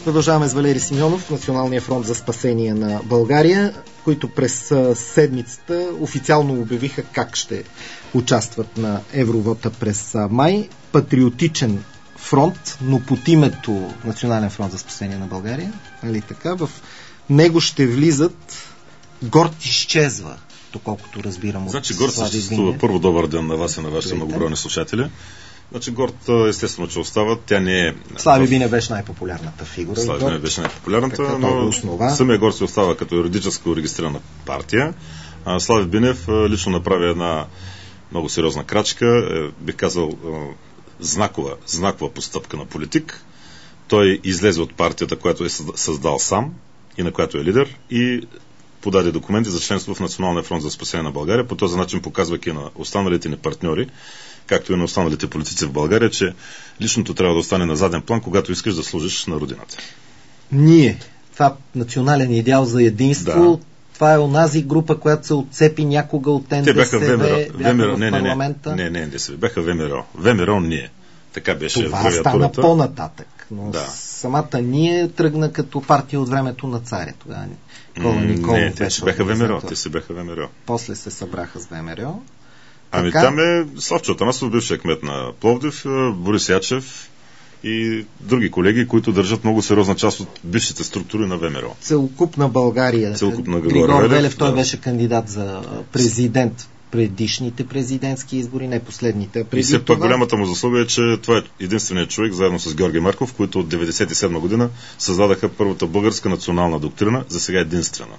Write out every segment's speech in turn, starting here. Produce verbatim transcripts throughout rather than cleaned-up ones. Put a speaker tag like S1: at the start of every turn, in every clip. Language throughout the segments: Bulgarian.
S1: Продължаваме с Валери Симеонов, Националния фронт за спасение на България, които през седмицата официално обявиха как ще участват на Евровота през май. Патриотичен фронт, но под името Национален фронт за спасение на България. Нали така? В него ще влизат Горд изчезва, доколкото разбирам.
S2: Значи Горд съществува. Първо добър ден на вас и на вашите многобройни слушатели. Значи Горд естествено, че остава. Тя не е...
S1: Слави Бинев беше най-популярната фигура.
S2: Слави Бинев беше най-популярната, но самия Горд се остава като юридическо регистрирана партия. А Слави Бинев лично направи една много сериозна крачка, бих казал знакова, знакова постъпка на политик. Той излезе от партията, която е създал сам и на която е лидер, и подаде документи за членство в Националния фронт за спасение на България, по този начин показвайки на останалите ни партньори, както и на останалите политици в България, че личното трябва да остане на заден план, когато искаш да служиш на родината.
S1: Ние, това национален идеал за единство, да. Това е онази група, която се отцепи някога от НДСВ.
S2: Те бяха ВМРО, ВМРО,
S1: в
S2: не, не,
S1: парламента.
S2: Не, не, не, НДСВ, бяха ВМРО. ВМРО ние. Така беше
S1: това стана по-нататък. Но да. Самата ние тръгна като партия от времето на царя. Тогава Никола Николов
S2: не, те си бяха ВМРО. Те си бяха ВМРО.
S1: После се събраха с ВМРО.
S2: Ами така... там е Славчо Атанасов, бившия кмет на Пловдив, Борис Ячев и други колеги, които държат много сериозна част от бившите структури на ВМРО.
S1: Целокупна България.
S2: Целокупна
S1: Григор Велев, той да. беше кандидат за президент предишните президентски избори, не последните.
S2: И все пак голямата му заслуга е, че това е единственият човек, заедно с Георги Марков, които от деветдесет и седма година създадаха първата българска национална доктрина, за сега единствена.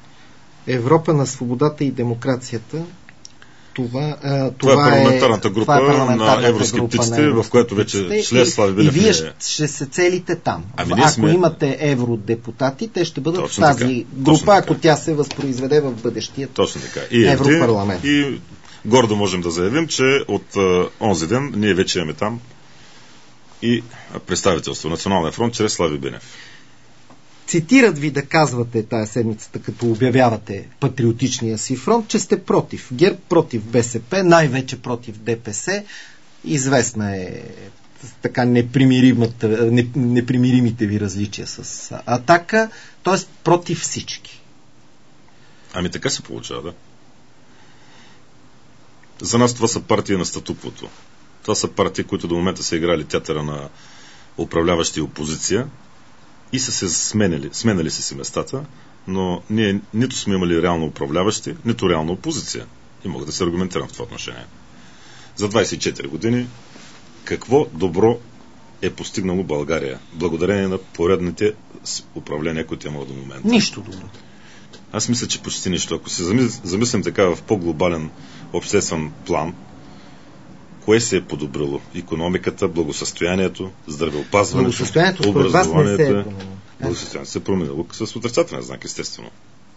S1: Европа на свободата и демокрацията. Това, а, това,
S2: това е парламентарната група
S1: е парламентарната
S2: на евроскептиците, в която вече член Слави Бинев.
S1: И вие ще, ще се целите там. Ами ако сме... имате евродепутати, те ще бъдат точно в тази така. група, точно ако така. Тя се възпроизведе в бъдещия
S2: точно така. И
S1: Европарламент.
S2: И гордо можем да заявим, че от а, онзи ден ние вече имаме там и представителство Националния фронт чрез Слави Бинев.
S1: Цитират ви да казвате тая седмицата, като обявявате патриотичния си фронт, че сте против ГЕРБ, против БСП, най-вече против ДПС. Известна е така непримиримите ви различия с Атака, т.е. против всички.
S2: Ами така се получава, да. За нас това са партии на статуквото. Това са партии, които до момента са играли театъра на управляващи и опозиция, и са се сменили, сменали са си местата, но ние нито сме имали реално управляващи, нито реално опозиция. И мога да се аргументирам в това отношение. За двадесет и четири години какво добро е постигнало България, благодарение на поредните управления, които имало до момента?
S1: Нищо добро.
S2: Аз мисля, че почти нищо. Ако се замислим така в по-глобален обществен план, кое се е подобрило? Икономиката, благосъстоянието, здравеопазването,
S1: благосъстоянието,
S2: образованието. Благосъстоянието се е променило с отрицателен знак, естествено.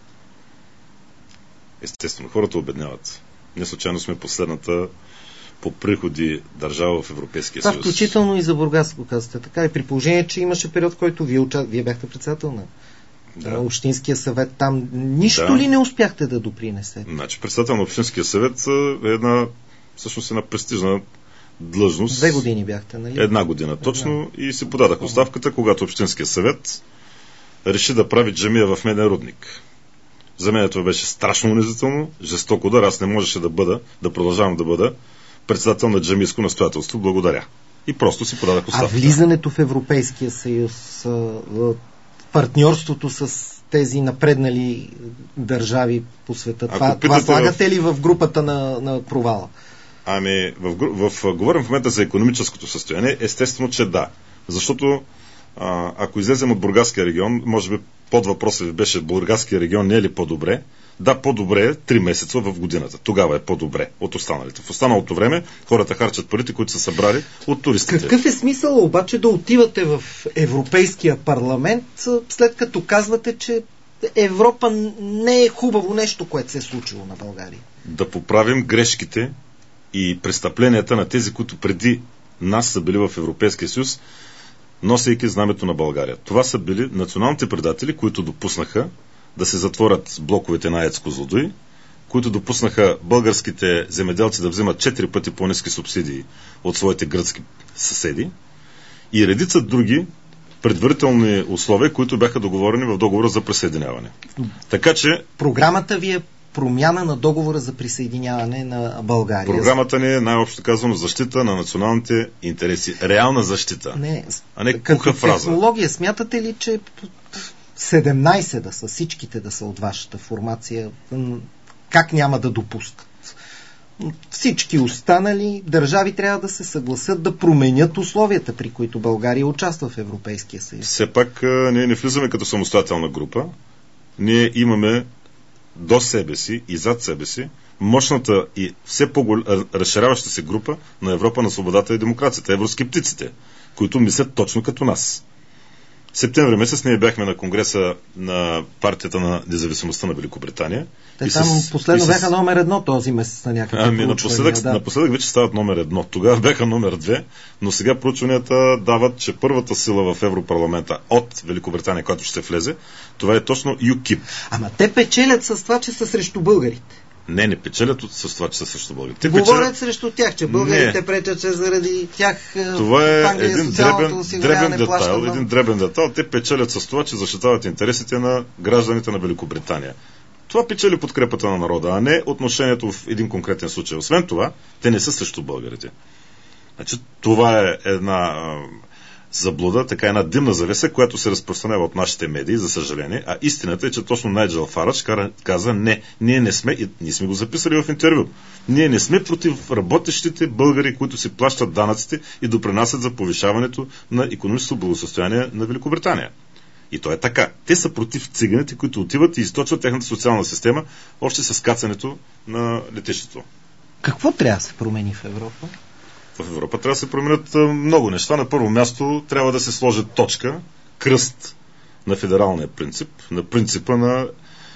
S2: Естествено, хората обедняват. Не случайно сме последната по приходи държава в Европейския съюз.
S1: Това включително и за Бургас, го казвате така. И при положение, че имаше период, в който вие, уча... вие бяхте председател на да. Общинския съвет, там нищо да. ли не успяхте да допринесете?
S2: Значи, председател на Общинския съвет е една всъщност една престижна длъжност.
S1: Две години бяхте, нали?
S2: Една година точно. Една. И си подадах оставката, когато Общинския съвет реши да прави джамия в Меден рудник. За мен това беше страшно унизително, жестоко удар. Аз не можеше да бъда, да продължавам да бъда председател на джамийско настоятелство. Благодаря. И просто си подадах оставката.
S1: А влизането в Европейския съюз, партньорството с тези напреднали държави по света, това, това слагате в... ли в групата на, на провала?
S2: Ами, в, в, в, говорим в момента за икономическото състояние. Естествено, че да. Защото а, ако излезем от Бургаския регион, може би под въпроса ви беше Бургаския регион не е ли по-добре? Да, по-добре е три месеца в годината. Тогава е по-добре от останалите. В останалото време хората харчат парите, които са събрали от туристите.
S1: Какъв е смисъл обаче да отивате в Европейския парламент, след като казвате, че Европа не е хубаво нещо, което се е случило на България?
S2: Да поправим грешките и престъпленията на тези, които преди нас са били в Европейския съюз, носейки знамето на България. Това са били националните предатели, които допуснаха да се затворят блоковете на АЕЦ Козлодуй, които допуснаха българските земеделци да вземат четири пъти по-ниски субсидии от своите гръцки съседи, и редица други предварителни условия, които бяха договорени в договора за присъединяване. Така че...
S1: Програмата ви е промяна на договора за присъединяване на България.
S2: Програмата ни е, най-общо казано, защита на националните интереси. Реална защита.
S1: Не,
S2: а не куха фраза.
S1: Технология, смятате ли, че седемнайсет да са, всичките да са от вашата формация, как няма да допускат? Всички останали държави трябва да се съгласят да променят условията, при които България участва в Европейския съюз.
S2: Все пак ние не влизаме като самостоятелна група. Ние имаме до себе си и зад себе си мощната и все по-разширяваща се група на Европа на свободата и демокрацията, евроскептиците, които мислят точно като нас. В септември месец ние бяхме на конгреса на партията на независимостта на Великобритания.
S1: Те там с, последно с... бяха номер едно този месец на някакви
S2: Ами напоследък, да. напоследък вече стават номер едно. Тогава бяха номер две, но сега проучванията дават, че първата сила в Европарламента от Великобритания, която ще влезе, това е точно ю кип.
S1: Ама те печелят с това, че са срещу българите.
S2: Не, не печелят с това, че са срещу българите. Те
S1: Говорят
S2: печелят...
S1: срещу тях, че българите не. пречат, че заради тях
S2: това е един дребен, дребен детайл, един дребен детайл. Те печелят с това, че защитават интересите на гражданите на Великобритания. Това печели подкрепата на народа, а не отношението в един конкретен случай. Освен това, те не са срещу българите. Значи, това е една заблуда, така една димна завеса, която се разпространява от нашите медии, за съжаление. А истината е, че точно Найджел Фарадж каза не, ние не сме, и ние сме го записали в интервю, ние не сме против работещите българи, които си плащат данъците и допринасят за повишаването на икономическото благосъстояние на Великобритания. И то е така. Те са против циганите, които отиват и източват тяхната социална система, още с кацането на летището.
S1: Какво трябва да се промени в Европа?
S2: В Европа трябва да се променят много неща. На първо място трябва да се сложи точка, кръст на федералния принцип, на принципа на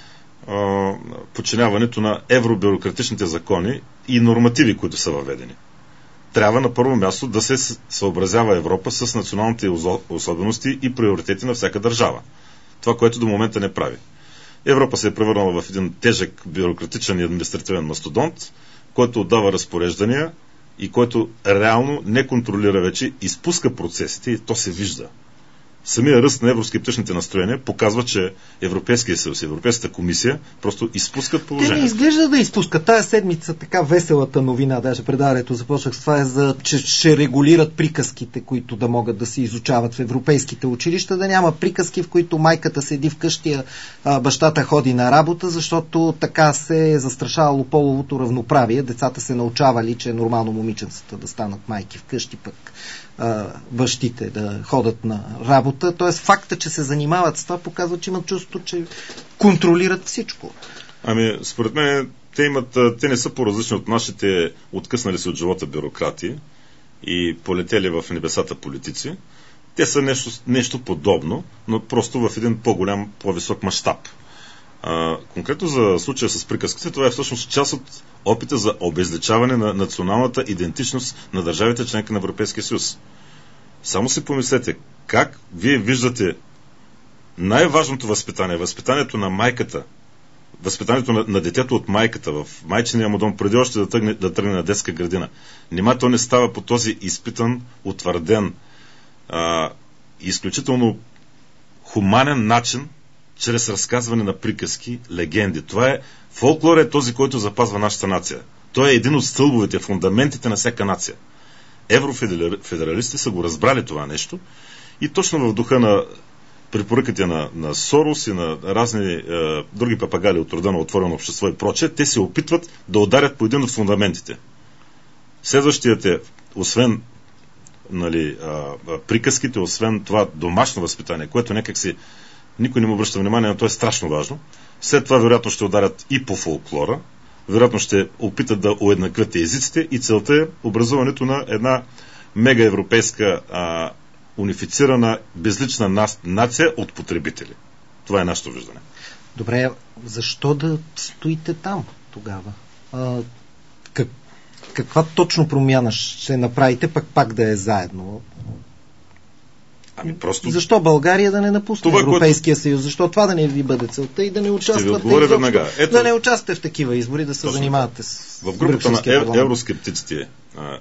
S2: а, подчиняването на евробюрократичните закони и нормативи, които са въведени. Трябва на първо място да се съобразява Европа с националните особености и приоритети на всяка държава. Това, което до момента не прави. Европа се е превърнала в един тежък бюрократичен и административен мастодонт, който отдава разпореждания и който реално не контролира вече, изпуска процесите и то се вижда. Самия ръст на евроскептичните настроения показва, че Европейския съюз и Европейската комисия просто изпускат положението.
S1: Те не изглежда да изпускат. Тая седмица така веселата новина, даже предаването започнах с това, е за, че ще регулират приказките, които да могат да се изучават в европейските училища, да няма приказки, в които майката седи вкъщи, а бащата ходи на работа, защото така се е застрашавало половото равноправие. Децата се научавали, че е нормално момиченцата да станат майки вкъщи, пък бащите да ходят на работа. Т.е. факта, че се занимават с това, показва, че имат чувство, че контролират всичко.
S2: Ами, според мен, те, имат, те не са по-различни от нашите откъснали се от живота бюрократи и полетели в небесата политици. Те са нещо, нещо подобно, но просто в един по-голям, по-висок мащаб. А, конкретно за случая с приказките, това е всъщност част от опита за обезличаване на националната идентичност на държавите членки на Европейския съюз. Само си помислете, как вие виждате най-важното възпитание, възпитанието на майката, възпитанието на, на детето от майката в майчиния му дом, преди още да тръгне, да тръгне на детска градина. Нима то не става по този изпитан, утвърден, а, изключително хуманен начин, чрез разказване на приказки, легенди. Това е фолклор, е този, който запазва нашата нация. Той е един от стълбовете, фундаментите на всяка нация. Еврофедералистите са го разбрали това нещо и точно в духа на препоръките на, на Сорос и на разни е, други папагали от рода на отворено общество и прочее, те се опитват да ударят по един от фундаментите. Следващият е, освен нали, а, приказките, освен това домашно възпитание, което някак си никой не му обръща внимание, но то е страшно важно. След това вероятно ще ударят и по фолклора, вероятно ще опитат да уеднаквят езиците и целта е образуването на една мега европейска а, унифицирана безлична нация от потребители. Това е нашето виждане.
S1: Добре, защо да стоите там тогава? А, как, каква точно промяна ще направите, пък пак да е заедно?
S2: Ами просто...
S1: Защо България да не напусне това, Европейския което... съюз? Защо това да не ви бъде целта и да не участвате изобщо, Ето... да не участвате в такива избори, да се Точно занимавате с
S2: в групата на ев... евроскептиците а,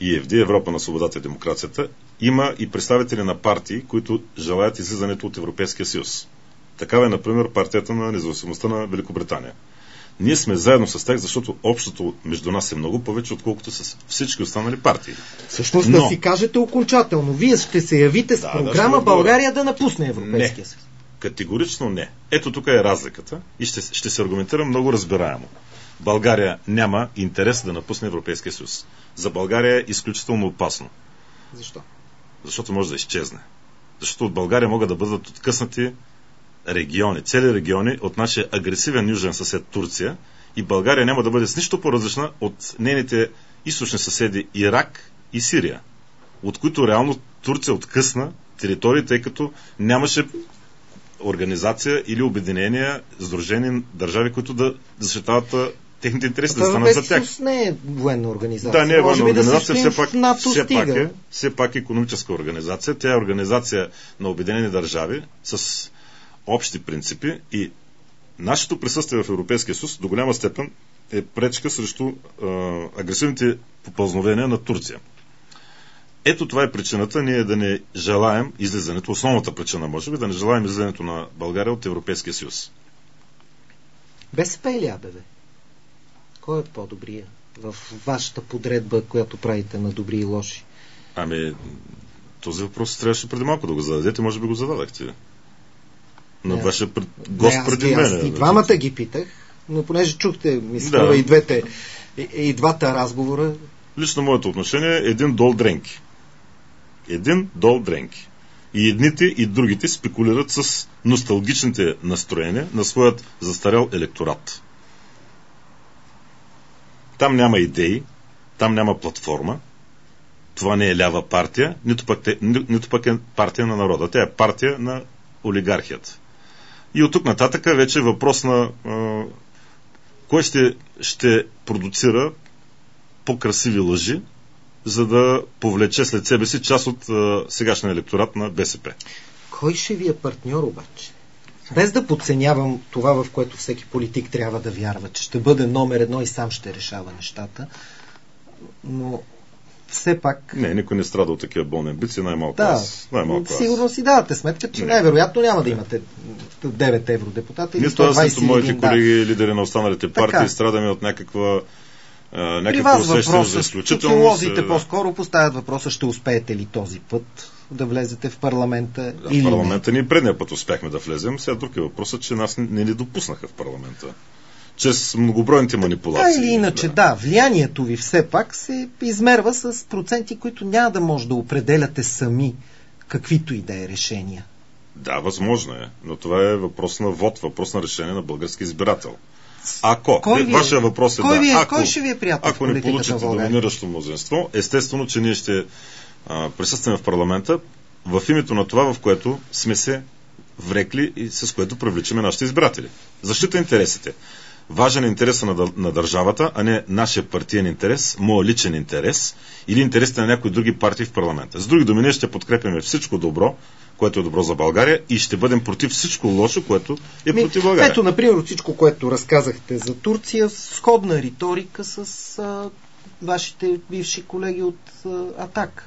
S2: и Еф Ди, Европа на свободата и демокрацията, има и представители на партии, които желаят излизането от Европейския съюз. Такава е, например, партията на независимостта на Великобритания. Ние сме заедно с тях, защото общото между нас е много повече, отколкото с всички останали партии.
S1: Всъщност Но... да си кажете окончателно. Вие ще се явите с да, програма да България да напусне Европейския съюз.
S2: Категорично не. Ето тук е разликата и ще, ще се аргументирам много разбираемо. България няма интерес да напусне Европейския съюз. За България е изключително опасно.
S1: Защо?
S2: Защото може да изчезне. Защото от България могат да бъдат откъснати региони, цели региони от нашия агресивен южен съсед Турция и България няма да бъде с нищо по-различна от нейните източни съседи Ирак и Сирия, от които реално Турция откъсна територии, тъй като нямаше организация или обединения, сдружени държави, които да защитават техните интереси, да станат за тях.
S1: Не е военна организация.
S2: Да, не е военна организация, да все, пак, все, пак е, все пак е икономическа организация. Тя е организация на обединени държави с общи принципи и нашето присъствие в Европейския съюз до голяма степен е пречка срещу е, агресивните попълзновения на Турция. Ето това е причината ние да не желаем излизането, основната причина може би, да не желаем излизането на България от Европейския съюз.
S1: БСП или АБВ? Кой е по-добрия в вашата подредба, която правите на добри и лоши?
S2: Ами, този въпрос трябваше преди малко да го зададете, може би го зададахте. На
S1: не,
S2: вашия пред... гост
S1: не,
S2: преди мен.
S1: Аз и двамата ги питах, но понеже чухте, мисля, да. и, двете, и, и двата разговора.
S2: Лично моето отношение е един дол дренки. Един дол дренки. И едните и другите спекулират с носталгичните настроения на своят застарял електорат. Там няма идеи, там няма платформа. Това не е лява партия, нито пък, те, нито пък е партия на народа. Тя е партия на олигархията. И от тук нататък вече е въпрос на а, кой ще, ще продуцира по-красиви лъжи, за да повлече след себе си част от а, сегашния електорат на БСП.
S1: Кой ще ви е партньор обаче? Без да подценявам това, в което всеки политик трябва да вярва, че ще бъде номер едно и сам ще решава нещата, но все пак...
S2: Не, никой не страда от такива болни амбиции, най-малко
S1: да,
S2: аз. Най-малко
S1: сигурно
S2: аз.
S1: си давате сметка, че не. най-вероятно няма да имате девет евродепутата или
S2: нито аз, нито моите
S1: да.
S2: колеги, лидери на останалите партии, така. Страдаме от някаква
S1: някакво усещане за изключителност. Социолозите по-скоро поставят въпроса, ще успеете ли този път да влезете в парламента
S2: да,
S1: или
S2: в парламента
S1: не?
S2: ние предния път успяхме да влезем, сега друг е въпросът, че нас не ни допуснаха в парламента. Чрез многобройните манипулации.
S1: Да или иначе, да. да, влиянието ви все пак се измерва с проценти, които няма да може да определяте сами каквито и да е решения.
S2: Да, възможно е, но това е въпрос на вод, въпрос на решение на български избирател. Ако,
S1: кой ви е,
S2: вашия въпрос е
S1: кой
S2: да,
S1: ви е,
S2: ако,
S1: кой ще ви е приятел
S2: ако не получите доминиращо мнозинство, естествено, че ние ще а, присъстваме в парламента в името на това, в което сме се врекли и с което привличаме нашите избиратели. Защита интересите. Важен е интересът на, на държавата, а не нашия партиен интерес, моят личен интерес или интересите на някои други партии в парламента. С други думи, ние ще подкрепяме всичко добро, което е добро за България и ще бъдем против всичко лошо, което е Ми, против България.
S1: Ето, например, всичко, което разказахте за Турция, сходна риторика с а, вашите бивши колеги от а, Атака.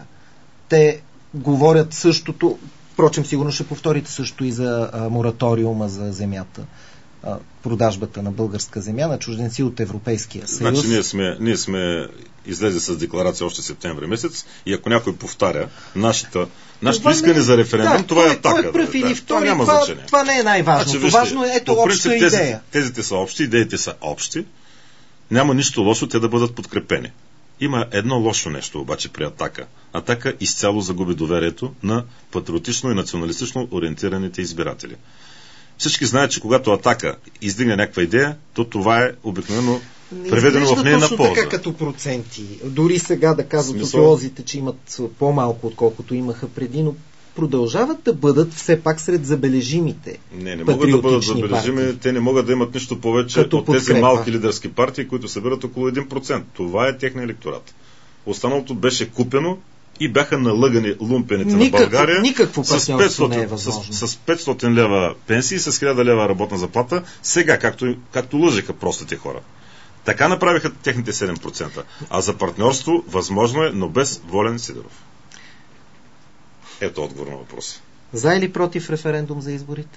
S1: Те говорят същото, впрочем, сигурно ще повторите също и за а, мораториума за земята, а, продажбата на българска земя на чужденци от Европейския съюз.
S2: Значи ние сме, ние сме излезе с декларация още септември месец и ако някой повтаря нашата Нашето искане за референдум, да, това е Атака.
S1: Кой е пръв или
S2: да,
S1: втори,
S2: това, няма
S1: това,
S2: значение.
S1: това не е най-важното.
S2: Значи, вижте,
S1: важно е ето обща
S2: принцип,
S1: идея.
S2: Тези, тезите са общи, идеите са общи. Няма нищо лошо те да бъдат подкрепени. Има едно лошо нещо обаче при Атака. Атака изцяло загуби доверието на патриотично и националистично ориентираните избиратели. Всички знаят, че когато Атака издигне някаква идея, то това е обикновено преведено в нейна полза.
S1: Точно така като проценти. Дори сега да казват социолозите, че имат по-малко, отколкото имаха преди, но продължават да бъдат все пак сред забележимите.
S2: Не, не могат да бъдат забележими. Партии. Те не могат да имат нищо повече като от подкрепа. Тези малки лидерски партии, които събират около един процент. Това е техния електорат. Останалото беше купено и бяха налъгани лумпените
S1: никакво,
S2: на България
S1: никакво
S2: с петстотин,
S1: не е възможно.
S2: С, с петстотин лева пенсии, с хиляда лева работна заплата, сега, както, както лъжеха простите хора. Така направиха техните седем процента. А за партньорство възможно е, но без Волен Сидеров. Ето отговор на въпроса.
S1: За или против референдум за изборите?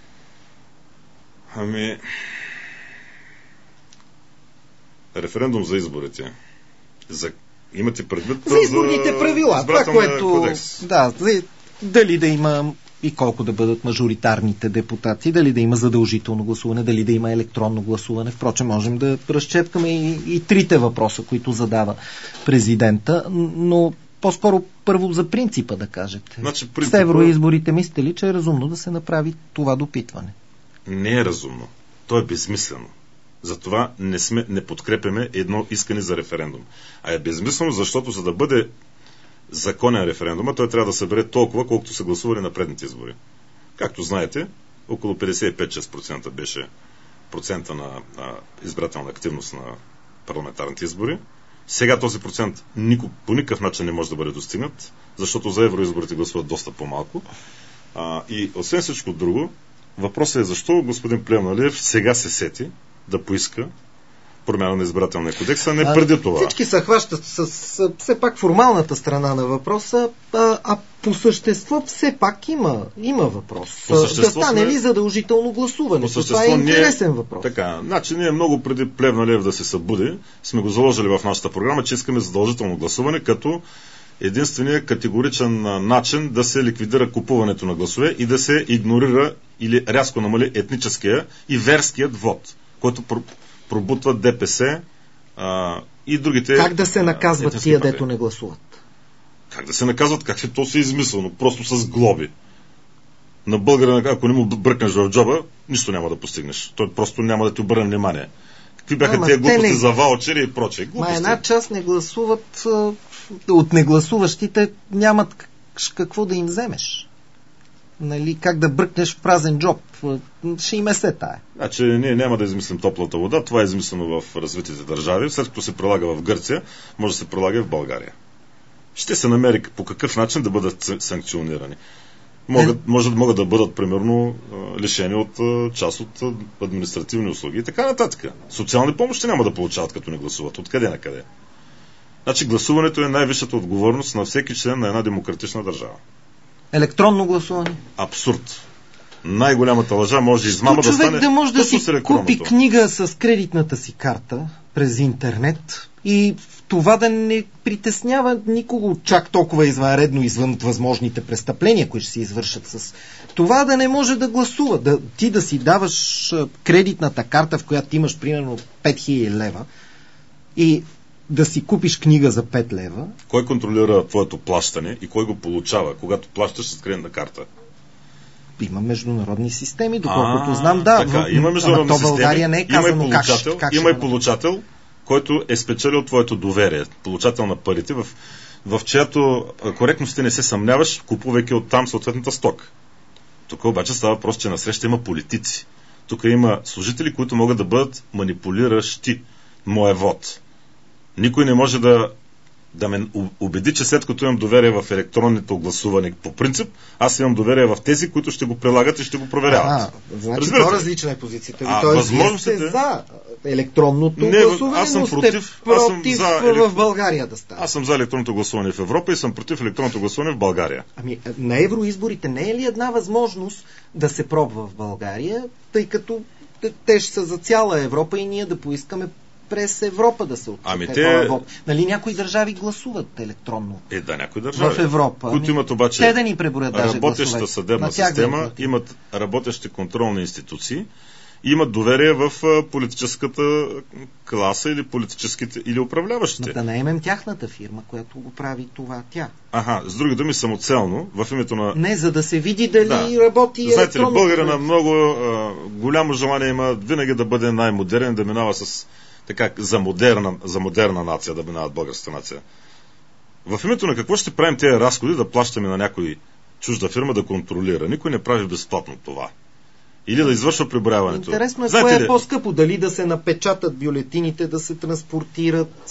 S2: Ами... Референдум за изборите. За... Имате предвид
S1: за изборните правила. Това, което... Кодекс. Да, дали да има и колко да бъдат мажоритарните депутати, дали да има задължително гласуване, дали да има електронно гласуване. Впрочем, можем да разчепкаме и, и трите въпроса, които задава президента, но по-скоро първо за принципа да кажете.
S2: Значи, принципа...
S1: С евроизборите мислите ли, че е разумно да се направи това допитване?
S2: Не е разумно. То е безсмислено. Затова не, сме, не подкрепяме едно искане за референдум. А е безсмислено, защото за да бъде законен референдума, той трябва да събере толкова, колкото са гласували на предните избори. Както знаете, около петдесет и пет до шест процента беше процента на, на избирателна активност на парламентарните избори. Сега този процент нико, по никакъв начин не може да бъде достигнат, защото за евроизборите гласуват доста по-малко. А, и освен всичко друго, въпросът е защо господин Плевнелиев сега се сети да поиска промяна на избирателния кодекс, а не преди това.
S1: Всички се хващат с, с все пак формалната страна на въпроса, а, а по същество все пак има, има въпрос. Да стане ли задължително гласуване? Това е интересен въпрос.
S2: Така, значи ние много преди Плевнелиев да се събуди, сме го заложили в нашата програма, че искаме задължително гласуване, като единственият категоричен начин да се ликвидира купуването на гласове и да се игнорира или рязко намали етническия и верският вод, който пробутва ДПС а, и другите...
S1: Как да се наказват тия, дето не гласуват?
S2: Как да се наказват? Как се то се измислено? Просто с глоби. На българина, ако не му бръкнеш в джоба, нищо няма да постигнеш. Той просто няма да ти обърне внимание. Какви бяха
S1: Ама
S2: тия глупости
S1: не...
S2: за ваучери и прочее? Глупости.
S1: Ма една част не гласуват, от негласуващите нямат какво да им вземеш. Нали, как да бръкнеш в празен джоб. Ще им е се тая.
S2: Значи ние няма да измислим топлата вода. Това е измислено в развитите държави. След като се прилага в Гърция, може да се прилага и в България. Ще се намери по какъв начин да бъдат санкционирани. Могат, е... може, могат да бъдат, примерно, лишени от част от административни услуги и така нататък. Социални помощи няма да получават, като не гласуват. Откъде на къде? Значи гласуването е най-висшата отговорност на всеки член на една демократична държава.
S1: Електронно гласуване?
S2: Абсурд. Най-голямата лъжа може измама да стане...
S1: Човек да може да си купи книга с кредитната си карта през интернет и това да не притеснява никого чак толкова извънредно извън възможните престъпления, които ще се извършат с това, да не може да гласува. Да, ти да си даваш кредитната карта, в която имаш примерно пет хиляди лева и да си купиш книга за пет лева.
S2: Кой контролира твоето плащане и кой го получава, когато плащаш с кредитна карта?
S1: Има международни системи, доколкото знам, да.
S2: Така,
S1: в,
S2: има международни системи,
S1: България не е казано
S2: има и получател, как, как има и получател, който е спечелил твоето доверие, получател на парите, в, в чиято коректност ти не се съмняваш, купувайки оттам съответната стока. Тук обаче става въпрос, че насреща има политици. Тук има служители, които могат да бъдат манипулиращи моя вод. Никой не може да, да ме убеди, че след като имам доверие в електронното гласуване по принцип, аз имам доверие в тези, които ще го прилагат и ще го проверяват.
S1: А, значи по-различна е позицията ви. Тоест, вие сте за електронното
S2: не,
S1: гласуване,
S2: аз съм
S1: но
S2: против,
S1: сте против
S2: аз съм за
S1: в България да стане.
S2: Аз съм за електронното гласуване в Европа и съм против електронното гласуване в България.
S1: Ами, на евроизборите не е ли една възможност да се пробва в България, тъй като те ще са за цяла Европа и ние да поискаме през Европа да се отчете
S2: ами те...
S1: вот. Нали някои държави гласуват електронно?
S2: Е, да, някои държави.
S1: В Европа.
S2: Които имат обаче
S1: те да ни преброят даже
S2: работеща
S1: гласове.
S2: съдебна система, да имат работещи контролни институции, имат доверие в политическата класа или политическите, или управляващите.
S1: Но да наемем тяхната фирма, която го прави това тя.
S2: Аха, с други думи самоцелно, в името на...
S1: Не, за да се види дали да. работи електронно.
S2: Знаете ли, българина много а, голямо желание има винаги да бъде най-модерен, да минава с така, за модерна, за модерна нация, да минават българската нация. В името на какво ще правим тези разходи да плащаме на някой чужда фирма да контролира? Никой не прави безплатно това. Или да извършва преброяването.
S1: Интересно е, кое е по-скъпо. Дали да се напечатат бюлетините, да се транспортират.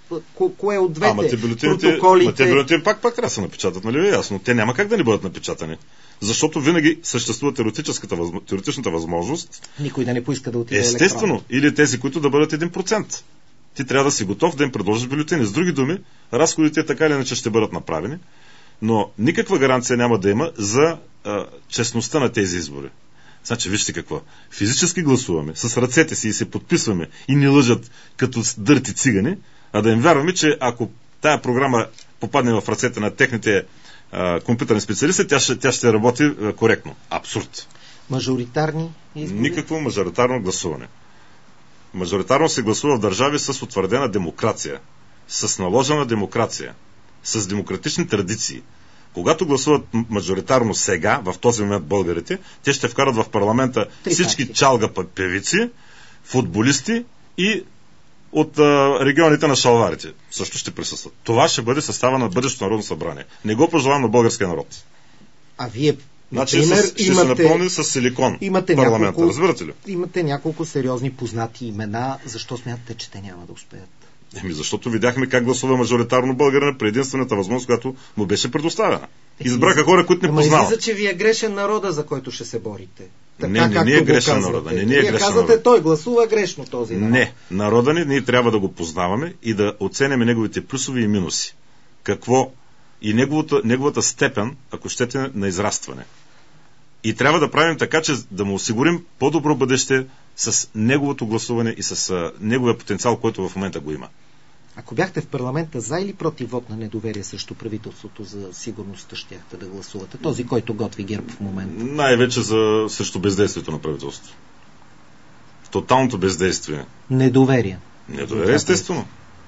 S1: ко- кое от двете
S2: Ама те бюлетините,
S1: протоколите...
S2: те бюлетини пак, пак трябва да се напечатат, нали е ясно? Те няма как да не бъдат напечатани. Защото винаги съществува теоретичната възможност.
S1: Никой да не поиска да отиде
S2: естествено,
S1: електронно.
S2: Или тези, които да бъдат един процент. Ти трябва да си готов да им предложиш бюлетини. С други думи, разходите така или иначе ще бъдат направени, но никаква гаранция няма да има за а, честността на тези избори. Значи, вижте какво. Физически гласуваме, с ръцете си и се подписваме и ни лъжат като дърти цигани, а да им вярваме, че ако тая програма попадне в ръцете на техните а, компютърни специалисти, тя ще, тя ще работи а, коректно. Абсурд.
S1: Мажоритарни избори?
S2: Никакво мажоритарно гласуване. Мажоритарно се гласува в държави с утвърдена демокрация, с наложена демокрация, с демократични традиции. Когато гласуват мажоритарно сега, в този момент българите, те ще вкарат в парламента Три всички партии. Чалга певици, футболисти и от а, регионите на шалварите също ще присъстват. Това ще бъде състава на бъдещото народно събрание. Не го пожелавам на българския народ.
S1: А вие,
S2: значи,
S1: например,
S2: с, ще имате, се напълни с силикон
S1: имате
S2: парламента.
S1: Няколко,
S2: разбирате ли?
S1: Имате няколко сериозни познати имена. Защо смятате, че те няма да успеят?
S2: Еми, защото видяхме как гласува мажоритарно българина при единствената възможност, която му беше предоставена. Избраха хора, които не познават.
S1: Излиза, че ви е грешен народа, за който ще се борите. Така,
S2: не, не, не е грешен народа. Не, не е
S1: Вие
S2: грешен
S1: казвате,
S2: народа.
S1: Той гласува грешно този народ.
S2: Не, народа ни, ние трябва да го познаваме и да оценяме неговите плюсови и минуси. Какво и неговата, неговата степен, ако щете, на израстване. И трябва да правим така, че да му осигурим по-добро бъдеще с неговото гласуване и с а, неговия потенциал, който в момента го има.
S1: Ако бяхте в парламента за или против вод на недоверие срещу правителството за сигурността, щяхте да гласувате? Този, който готви ГЕРБ в момента.
S2: Най-вече за срещу бездействието на правителството. Тоталното бездействие.
S1: Недоверие.
S2: Недоверие, естествено.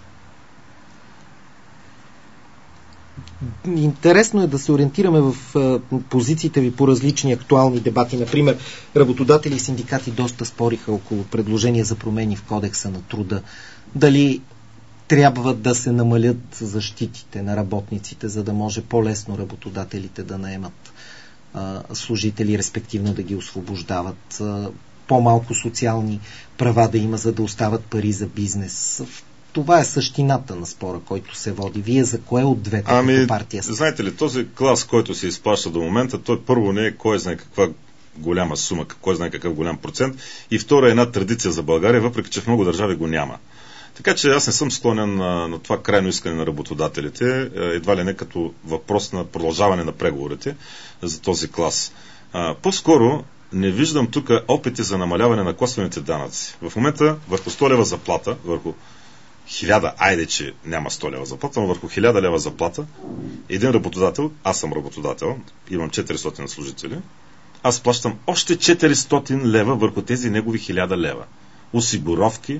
S1: Интересно е да се ориентираме в позициите ви по различни актуални дебати. Например, работодатели и синдикати доста спориха около предложения за промени в Кодекса на труда. Дали трябва да се намалят защитите на работниците, за да може по-лесно работодателите да наемат а, служители, респективно да ги освобождават, а, по-малко социални права да има, за да остават пари за бизнес. Това е същината на спора, който се води. Вие за кое от двете
S2: ами,
S1: партия сте?
S2: Знаете ли, този клас, който се изплаща до момента, той първо не е кой знае каква голяма сума, кой знае какъв голям процент, и втора е една традиция за България, въпреки че в много държави го няма. Така че аз не съм склонен на, на това крайно искане на работодателите, едва ли не като въпрос на продължаване на преговорите за този клас. А, по-скоро не виждам тук опити за намаляване на косвените данъци. В момента върху сто лева заплата, върху хиляда, айде, че няма сто лева заплата, но върху хиляда лева заплата, един работодател, аз съм работодател, имам четиристотин служители, аз плащам още четиристотин лева върху тези негови хиляда лева. Осигуровки,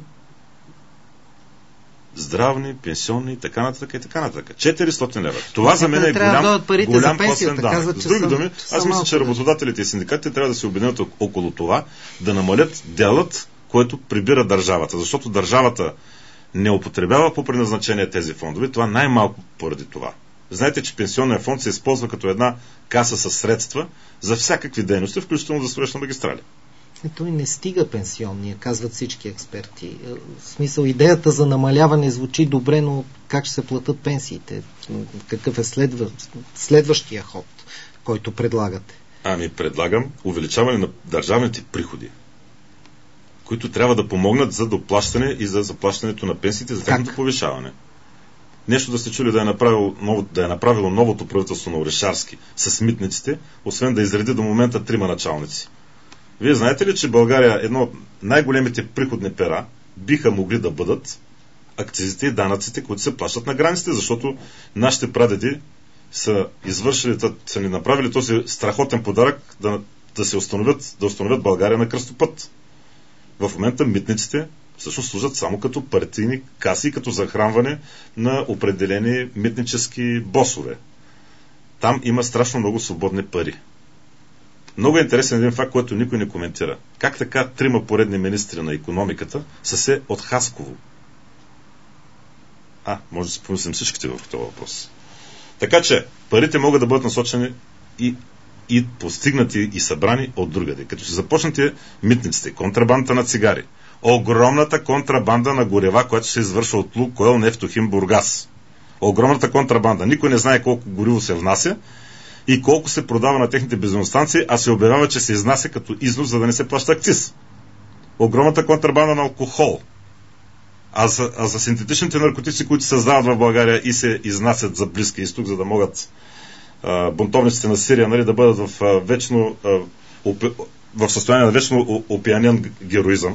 S2: здравни, пенсионни и така нататък и така нататък. четиристотин лева. Това за мен е голям, голям косвен данък. С други думи, аз мисля, че работодателите и синдикатите трябва да се обединят около това, да намалят делът, който прибира държавата. Защото държавата не употребява по предназначение тези фондове. Това най-малко поради това. Знаете, че пенсионният фонд се използва като една каса със средства за всякакви дейности, включително за строеж на магистрали.
S1: Той не стига пенсионния, казват всички експерти. В смисъл, идеята за намаляване звучи добре, но как ще се платят пенсиите? Какъв е следва, следващия ход, който предлагате?
S2: Ами предлагам увеличаване на държавните приходи, които трябва да помогнат за доплащане и за заплащането на пенсиите, за тяхното повишаване. Нещо да сте чули да е направило, ново, да е направило новото правителство на Орешарски с митниците, освен да изреди до момента трима началници. Вие знаете ли, че България едно от най-големите приходни пера биха могли да бъдат акцизите и данъците, които се плащат на границите, защото нашите прадеди са извършили, са ни направили този страхотен подарък да, да се установят, да установят България на кръстопът. В момента митниците също служат само като партийни каси, като захранване на определени митнически босове. Там има страшно много свободни пари. Много е интересен един факт, който никой не коментира. Как така трима поредни министри на икономиката са се от Хасково? А, може да си помислим всичките върху този въпрос. Така че парите могат да бъдат насочени и, и постигнати и събрани от другаде. Като се започнете митниците, контрабандата на цигари, огромната контрабанда на горева, която се извършва от Лукойл, Нефтохим, Бургас. Огромната контрабанда. Никой не знае колко гориво се внася и колко се продава на техните бензиностанции, а се обявява, че се изнася като износ, за да не се плаща акциз. Огромната контрабанда на алкохол. А за, а за синтетичните наркотици, които се създават в България и се изнасят за Близкия изток, за да могат а, бунтовниците на Сирия, нали, да бъдат в, а, вечно, а, опи, в състояние на вечно опиянен героизъм.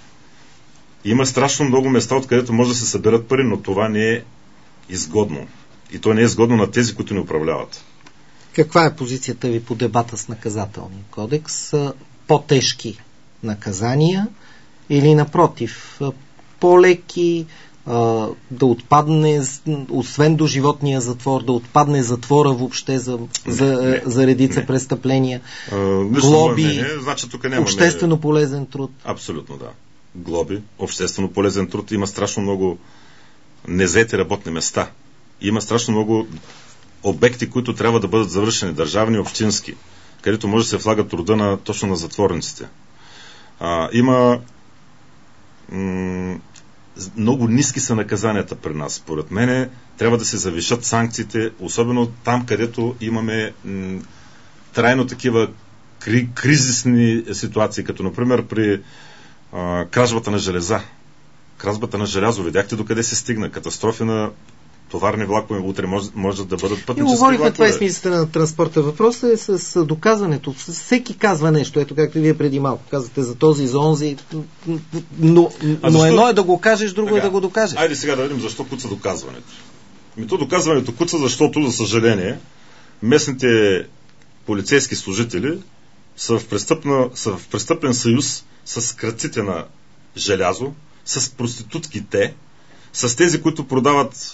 S2: Има страшно много места, откъдето може да се съберат пари, но това не е изгодно. И то не е изгодно на тези, които ни управляват.
S1: Каква е позицията ви по дебата с наказателния кодекс? По-тежки наказания или напротив, по-леки, да отпадне, освен до животния затвор, да отпадне затвора въобще за, не, за, не, за редица не. престъпления, а, глоби, не, не. Значи, тук нямаме... обществено полезен труд?
S2: Абсолютно, да. Глоби, обществено полезен труд. Има страшно много незаети работни места. Има страшно много обекти, които трябва да бъдат завършени, държавни и общински, където може да се влага труда на, точно на затворниците. А, има м- много ниски са наказанията при нас. Според мене трябва да се завишат санкциите, особено там, където имаме м- трайно такива кри- кризисни ситуации, като например при а, кражбата на железа. Кражбата на желязо. Видяхте докъде се стигна. Катастрофи на товарни влакове утре може, може да бъдат пътнически влакове. И говорихме,
S1: това е с министъра на транспорта. Въпросът е с, с доказването. Всеки казва нещо. Ето както вие преди малко казвате за този, за онзи. Но, но едно е да го кажеш, друго
S2: така,
S1: е да го докажеш.
S2: Айде сега да видим защо куца доказването. Ми то доказването куца, защото, за съжаление, местните полицейски служители са в, престъпна, са в престъпен съюз с крадците на желязо, с проститутките, с тези, които продават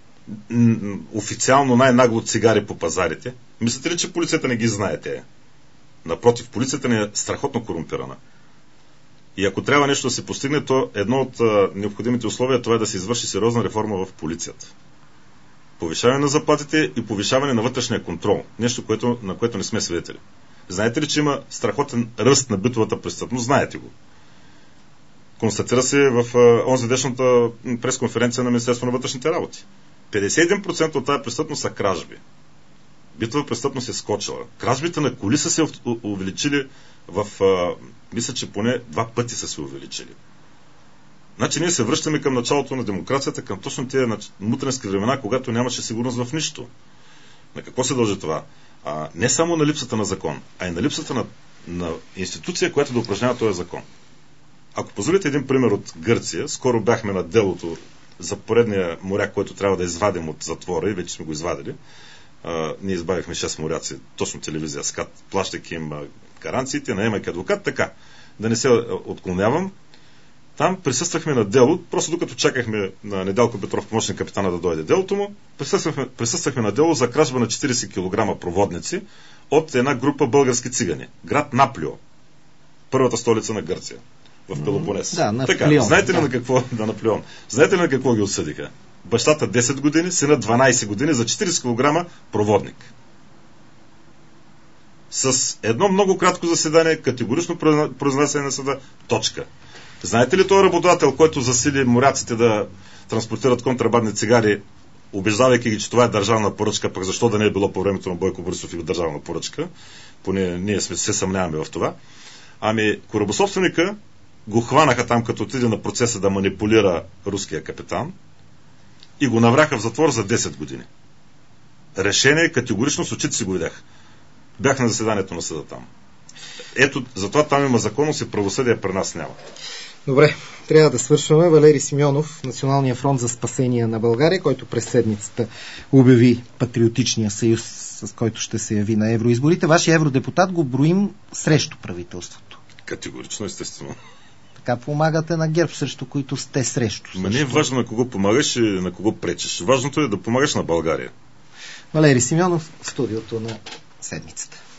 S2: официално най-нагло цигари по пазарите. Мислите ли, че полицията не ги знае те? Напротив, полицията не е страхотно корумпирана. И ако трябва нещо да се постигне, то едно от а, необходимите условия това е да се извърши сериозна реформа в полицията. Повишаване на заплатите и повишаване на вътрешния контрол. Нещо, което, на което не сме свидетели. Знаете ли, че има страхотен ръст на битовата престъпност? Знаете го. Констатира се в а, онзи днешната пресконференция на Министерството на вътрешните работи. петдесет и един процента от тази престъпност са кражби. Битова престъпност е скочила. Кражбите на коли са се увеличили в... А, мисля, че поне два пъти са се увеличили. Значи ние се връщаме към началото на демокрацията, към точно тези мутренски времена, когато нямаше сигурност в нищо. На какво се дължи това? А, не само на липсата на закон, а и на липсата на, на институция, която да упражнява този закон. Ако позволите един пример от Гърция, скоро бяхме на делото за поредния моряк, който трябва да извадим от затвора и вече сме го извадили. А, ние избавихме шест моряци, точно телевизия СКАТ, плащайки им гаранциите, наемайки адвокат, така. Да не се отклонявам. Там присъствахме на дело, просто докато чакахме на Недялко Петров, помощник капитана, да дойде делото му, присъствахме, присъствахме на дело за кражба на четирийсет килограма проводници от една група български цигани. Град Наплио, първата столица на Гърция. В Пелопонес.
S1: Да, на
S2: така,
S1: Плион,
S2: знаете ли
S1: да.
S2: на какво, да, на Плион. Знаете ли на какво ги отсъдиха? Бащата десет години, сина дванайсет години за четирийсет килограма проводник. С едно много кратко заседание, категорично произнасяне на съда, точка. Знаете ли този работодател, който засили моряците да транспортират контрабандни цигари, убеждавайки ги, че това е държавна поръчка, пък защо да не е било по времето на Бойко Борисов и държавна поръчка? Поне ние сме, се съмняваме в това. Ами, корабособственика го хванаха там, като отиде на процеса да манипулира руския капитан и го навряха в затвор за десет години. Решение категорично, с очите си го видях. Бях на заседанието на съда там. Ето, затова там има законност и правосъдие, при нас няма.
S1: Добре, трябва да свършваме. Валери Симеонов, Националния фронт за спасение на България, който през седмицата обяви Патриотичния съюз, с който ще се яви на евроизборите. Вашия евродепутат го броим срещу правителството.
S2: Категорично, естествено.
S1: Така помагате на ГЕРБ, срещу които сте срещу.
S2: Ма не е важно на кого помагаш и на кого пречиш. Важното е да помагаш на България.
S1: Валери Симеонов в студиото на седмицата.